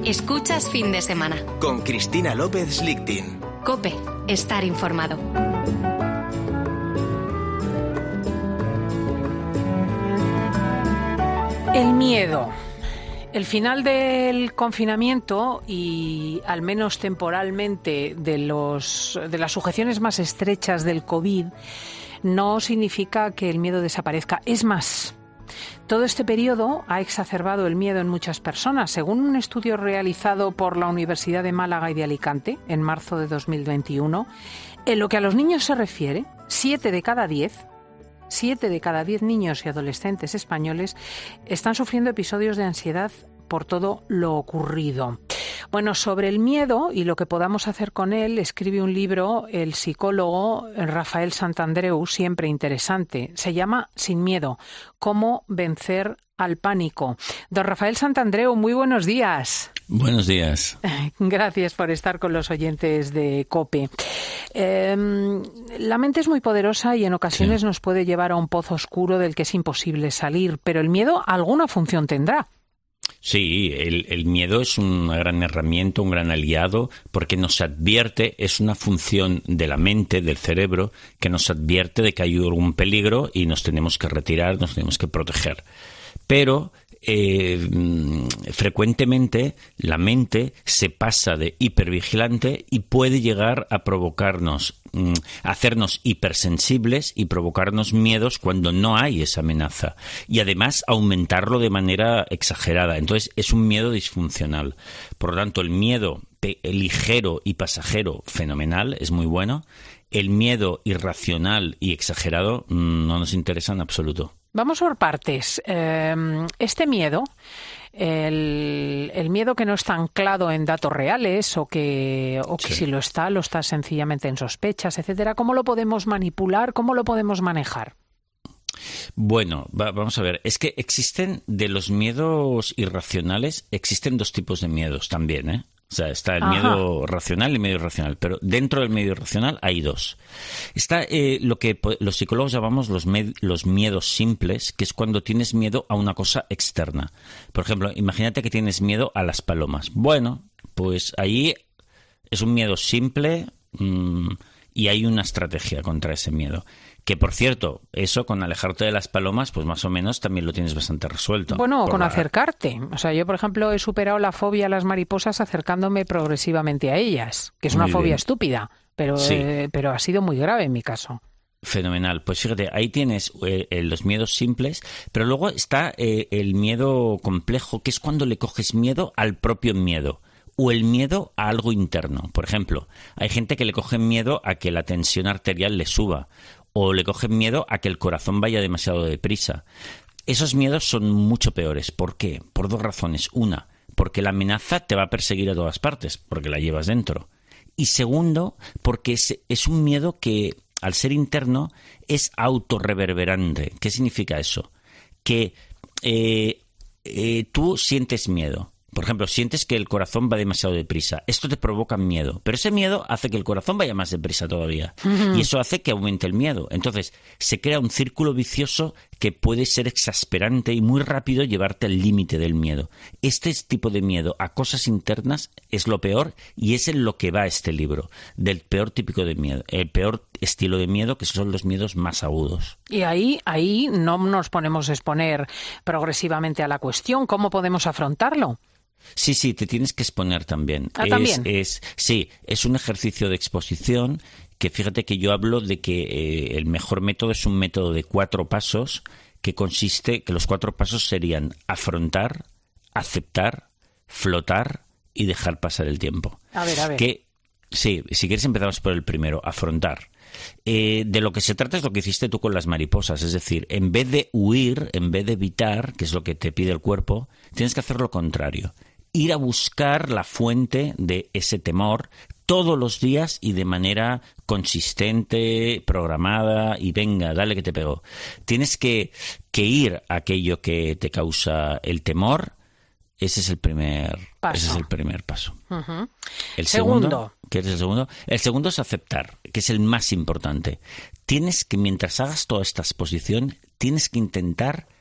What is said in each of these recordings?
Escuchas Fin de Semana. Con Cristina López Lichtin. COPE. Estar informado. El miedo. El final del confinamiento y, al menos temporalmente, de las sujeciones más estrechas del COVID no significa que el miedo desaparezca. Es más, todo este periodo ha exacerbado el miedo en muchas personas. Según un estudio realizado por la Universidad de Málaga y de Alicante en marzo de 2021, en lo que a los niños se refiere, 7 de cada 10 niños y adolescentes españoles están sufriendo episodios de ansiedad por todo lo ocurrido. Bueno, sobre el miedo y lo que podamos hacer con él, escribe un libro el psicólogo Rafael Santandreu, siempre interesante. Se llama Sin miedo, cómo vencer al pánico. Don Rafael Santandreu, muy buenos días. Buenos días. Gracias por estar con los oyentes de COPE. La mente es muy poderosa y en ocasiones nos puede llevar a un pozo oscuro del que es imposible salir, pero el miedo alguna función tendrá. Sí, el miedo es una gran herramienta, un gran aliado, porque nos advierte, es una función de la mente, del cerebro, que nos advierte de que hay algún peligro y nos tenemos que retirar, nos tenemos que proteger. Pero frecuentemente la mente se pasa de hipervigilante y puede llegar a provocarnos, a hacernos hipersensibles y provocarnos miedos cuando no hay esa amenaza. Y además aumentarlo de manera exagerada. Entonces es un miedo disfuncional. Por lo tanto, el miedo ligero y pasajero, fenomenal, es muy bueno. El miedo irracional y exagerado no nos interesa en absoluto. Vamos por partes. Este miedo, el miedo que no está anclado en datos reales o que si lo está sencillamente en sospechas, etcétera, ¿cómo lo podemos manipular? ¿Cómo lo podemos manejar? Bueno, vamos a ver. Es que existen, de los miedos irracionales, existen dos tipos de miedos también, ¿eh? O sea, está el miedo racional y el miedo irracional, pero dentro del miedo irracional hay dos. Está lo que los psicólogos llamamos los miedos simples, que es cuando tienes miedo a una cosa externa. Por ejemplo, imagínate que tienes miedo a las palomas. Bueno, pues ahí es un miedo simple y hay una estrategia contra ese miedo. Que, por cierto, eso con alejarte de las palomas, pues más o menos también lo tienes bastante resuelto. Bueno, con acercarte. O sea, yo, por ejemplo, he superado la fobia a las mariposas acercándome progresivamente a ellas, que es una fobia estúpida, pero ha sido muy grave en mi caso. Fenomenal. Pues fíjate, ahí tienes los miedos simples, pero luego está el miedo complejo, que es cuando le coges miedo al propio miedo. O el miedo a algo interno. Por ejemplo, hay gente que le coge miedo a que la tensión arterial le suba. O le cogen miedo a que el corazón vaya demasiado deprisa. Esos miedos son mucho peores. ¿Por qué? Por dos razones. Una, porque la amenaza te va a perseguir a todas partes, porque la llevas dentro. Y segundo, porque es un miedo que, al ser interno, es autorreverberante. ¿Qué significa eso? Que tú sientes miedo. Por ejemplo, sientes que el corazón va demasiado deprisa. Esto te provoca miedo, pero ese miedo hace que el corazón vaya más deprisa todavía. Y eso hace que aumente el miedo. Entonces, se crea un círculo vicioso que puede ser exasperante y muy rápido llevarte al límite del miedo. Este tipo de miedo a cosas internas es lo peor y es en lo que va este libro, del peor típico de miedo, el peor estilo de miedo, que son los miedos más agudos. Y ahí no nos ponemos a exponer progresivamente a la cuestión. ¿Cómo podemos afrontarlo? Sí, te tienes que exponer también. ¿También? Sí, es un ejercicio de exposición que fíjate que yo hablo de que el mejor método es un método de 4 pasos que consiste, que los 4 pasos serían afrontar, aceptar, flotar y dejar pasar el tiempo. A ver. Sí, si quieres empezamos por el primero, afrontar. De lo que se trata es lo que hiciste tú con las mariposas, es decir, en vez de huir, en vez de evitar, que es lo que te pide el cuerpo, tienes que hacer lo contrario. Ir a buscar la fuente de ese temor todos los días y de manera consistente, programada y venga, dale que te pego. Tienes que ir a aquello que te causa el temor. Ese es el primer paso. Uh-huh. El segundo, ¿qué es el segundo? El segundo es aceptar, que es el más importante. Tienes que, mientras hagas toda esta exposición, tienes que intentar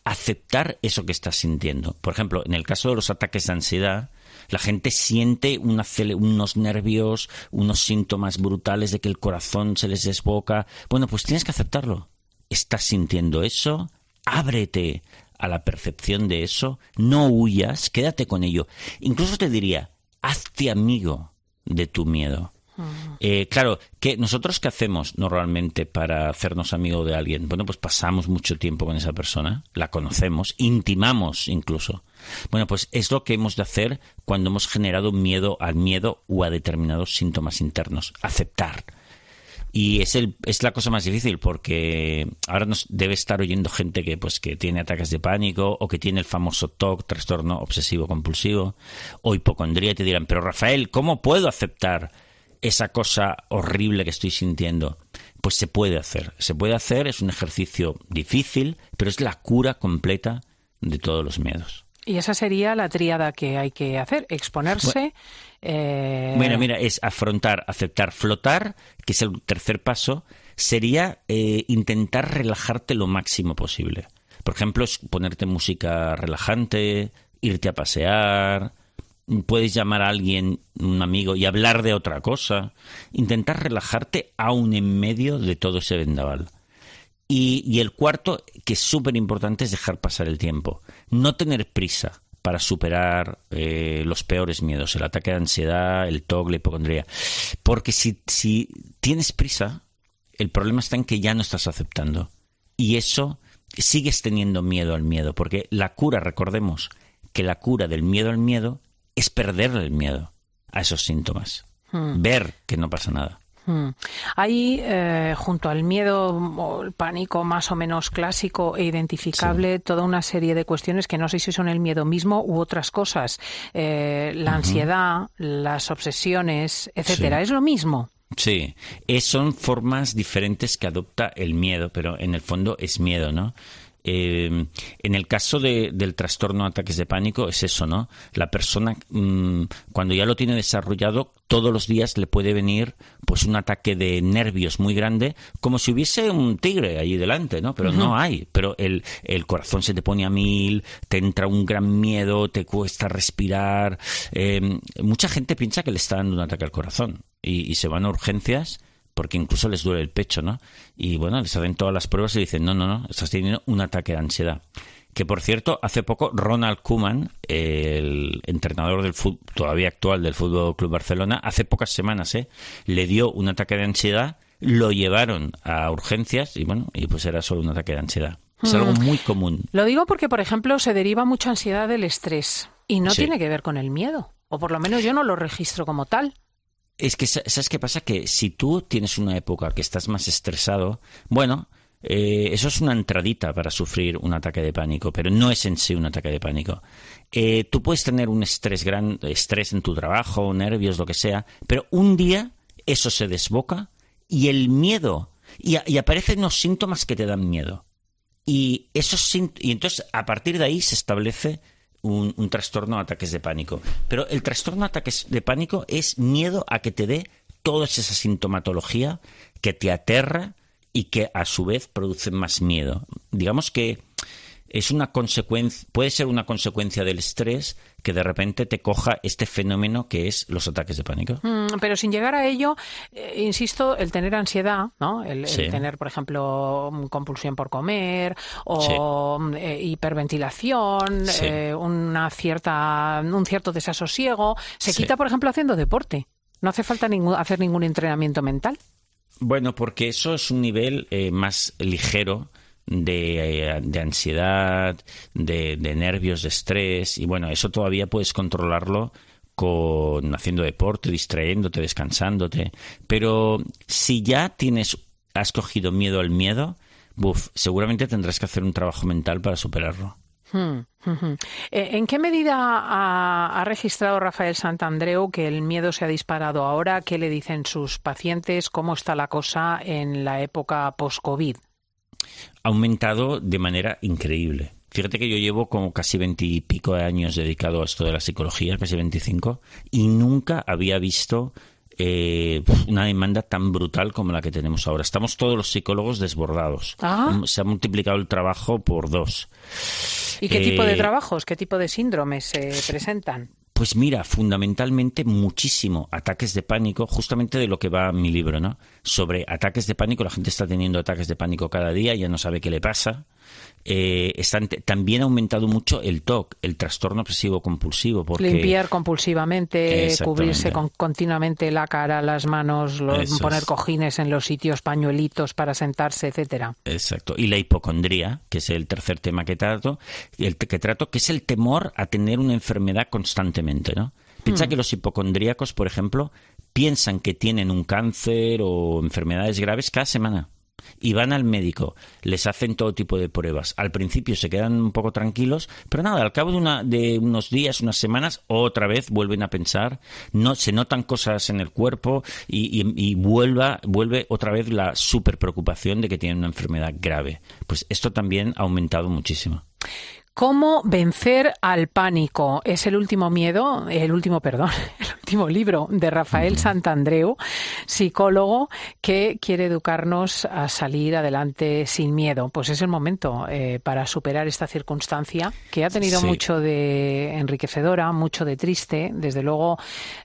aceptar eso que estás sintiendo. Por ejemplo, en el caso de los ataques de ansiedad, la gente siente unos nervios, unos síntomas brutales de que el corazón se les desboca. Bueno, pues tienes que aceptarlo. ¿Estás sintiendo eso? Ábrete a la percepción de eso. No huyas, quédate con ello. Incluso te diría, hazte amigo de tu miedo. Claro, que nosotros ¿qué hacemos normalmente para hacernos amigo de alguien? Bueno, pues pasamos mucho tiempo con esa persona, la conocemos, intimamos incluso. Bueno, pues es lo que hemos de hacer cuando hemos generado miedo al miedo o a determinados síntomas internos. Aceptar. Y es la cosa más difícil, porque ahora nos debe estar oyendo gente que tiene ataques de pánico o que tiene el famoso TOC, trastorno obsesivo compulsivo, o hipocondría, y te dirán, pero Rafael, ¿cómo puedo aceptar esa cosa horrible que estoy sintiendo? Pues se puede hacer, es un ejercicio difícil, pero es la cura completa de todos los miedos. Y esa sería la tríada que hay que hacer, exponerse. Bueno, mira, es afrontar, aceptar, flotar, que es el tercer paso, sería intentar relajarte lo máximo posible. Por ejemplo, es ponerte música relajante, irte a pasear. Puedes llamar a alguien, un amigo, y hablar de otra cosa. Intentar relajarte aún en medio de todo ese vendaval. Y el cuarto, que es súper importante, es dejar pasar el tiempo. No tener prisa para superar los peores miedos, el ataque de ansiedad, el TOC, la hipocondría. Porque si tienes prisa, el problema está en que ya no estás aceptando. Y eso, sigues teniendo miedo al miedo. Porque la cura, recordemos, que la cura del miedo al miedo es perderle el miedo a esos síntomas. Ver que no pasa nada. Hay, junto al miedo o el pánico más o menos clásico e identificable, toda una serie de cuestiones que no sé si son el miedo mismo u otras cosas. La ansiedad, las obsesiones, etcétera. ¿Es lo mismo? Sí, son formas diferentes que adopta el miedo, pero en el fondo es miedo, ¿no? En el caso del trastorno de ataques de pánico es eso, ¿no? La persona cuando ya lo tiene desarrollado, todos los días le puede venir pues un ataque de nervios muy grande, como si hubiese un tigre ahí delante, ¿no? Pero no hay. Pero el corazón se te pone a 1000, te entra un gran miedo, te cuesta respirar. Mucha gente piensa que le está dando un ataque al corazón y se van a urgencias porque incluso les duele el pecho, ¿no? Y bueno, les hacen todas las pruebas y dicen, no, estás teniendo un ataque de ansiedad. Que por cierto, hace poco Ronald Koeman, el entrenador del fútbol, todavía actual del Fútbol Club Barcelona, hace pocas semanas le dio un ataque de ansiedad, lo llevaron a urgencias y pues era solo un ataque de ansiedad. Es algo muy común. Lo digo porque, por ejemplo, se deriva mucha ansiedad del estrés y no tiene que ver con el miedo, o por lo menos yo no lo registro como tal. Es que, ¿sabes qué pasa? Que si tú tienes una época que estás más estresado, bueno, eso es una entradita para sufrir un ataque de pánico, pero no es en sí un ataque de pánico. Tú puedes tener un estrés en tu trabajo, nervios, lo que sea, pero un día eso se desboca y el miedo, y aparecen unos síntomas que te dan miedo. Y entonces a partir de ahí se establece un trastorno de ataques de pánico. Pero el trastorno de ataques de pánico es miedo a que te dé toda esa sintomatología que te aterra y que a su vez produce más miedo. Digamos que es una consecuencia, puede ser una consecuencia del estrés que de repente te coja este fenómeno que es los ataques de pánico. Pero sin llegar a ello, insisto, el tener ansiedad, ¿no? El tener, por ejemplo, compulsión por comer o hiperventilación, un cierto desasosiego, se quita, por ejemplo, haciendo deporte. No hace falta hacer ningún entrenamiento mental. Bueno, porque eso es un nivel más ligero de ansiedad, de nervios, de estrés, y bueno, eso todavía puedes controlarlo haciendo deporte, distrayéndote, descansándote, pero si ya has cogido miedo al miedo, seguramente tendrás que hacer un trabajo mental para superarlo. ¿En qué medida ha registrado Rafael Santandreu que el miedo se ha disparado ahora? ¿Qué le dicen sus pacientes? ¿Cómo está la cosa en la época post-COVID? Ha aumentado de manera increíble. Fíjate que yo llevo como casi 20 y pico de años dedicado a esto de la psicología, casi 25, y nunca había visto una demanda tan brutal como la que tenemos ahora. Estamos todos los psicólogos desbordados. Se ha multiplicado el trabajo por 2. ¿Y qué tipo de trabajos, qué tipo de síndromes se presentan? Pues mira, fundamentalmente muchísimo ataques de pánico, justamente de lo que va mi libro, ¿no? Sobre ataques de pánico, la gente está teniendo ataques de pánico cada día, ya no sabe qué le pasa. También ha aumentado mucho el TOC, el trastorno obsesivo compulsivo. Porque... Limpiar compulsivamente, cubrirse continuamente la cara, las manos, poner cojines en los sitios, pañuelitos para sentarse, etcétera. Exacto. Y la hipocondría, que es el tercer tema que trato, que es el temor a tener una enfermedad constantemente, ¿no? Piensa que los hipocondríacos, por ejemplo, piensan que tienen un cáncer o enfermedades graves cada semana. Y van al médico, les hacen todo tipo de pruebas. Al principio se quedan un poco tranquilos, pero nada, al cabo de unos días, unas semanas, otra vez vuelven a pensar, se notan cosas en el cuerpo y vuelve otra vez la super preocupación de que tienen una enfermedad grave. Pues esto también ha aumentado muchísimo. ¿Cómo vencer al pánico? Es el último libro de Rafael Santandreu, psicólogo que quiere educarnos a salir adelante sin miedo. Pues es el momento para superar esta circunstancia que ha tenido mucho de enriquecedora, mucho de triste, desde luego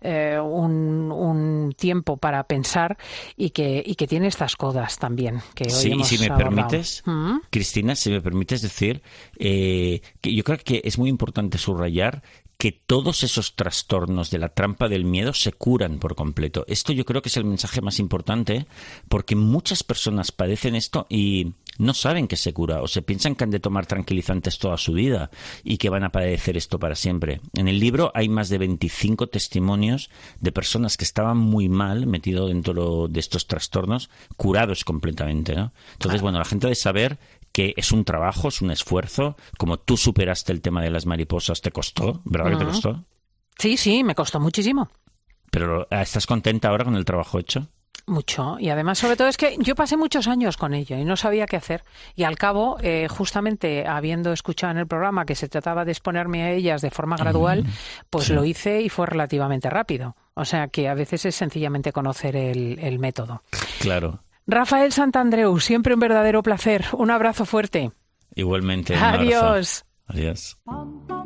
un tiempo para pensar y que tiene estas codas también. Que hoy hemos y si me abordado. permites, Cristina, si me permites decir... que yo creo que es muy importante subrayar que todos esos trastornos de la trampa del miedo se curan por completo. Esto yo creo que es el mensaje más importante, porque muchas personas padecen esto y no saben que se cura, o se piensan que han de tomar tranquilizantes toda su vida y que van a padecer esto para siempre. En el libro hay más de 25 testimonios de personas que estaban muy mal, metidos dentro de estos trastornos, curados completamente, ¿no? Entonces, bueno, la gente debe saber que es un trabajo, es un esfuerzo. Como tú superaste el tema de las mariposas, te costó, ¿verdad que te costó? Sí, me costó muchísimo. Pero ¿estás contenta ahora con el trabajo hecho? Mucho. Y además, sobre todo, es que yo pasé muchos años con ello y no sabía qué hacer. Y al cabo, justamente habiendo escuchado en el programa que se trataba de exponerme a ellas de forma gradual, pues lo hice y fue relativamente rápido. O sea que a veces es sencillamente conocer el método. Claro. Rafael Santandreu, siempre un verdadero placer. Un abrazo fuerte. Igualmente. Adiós. Adiós.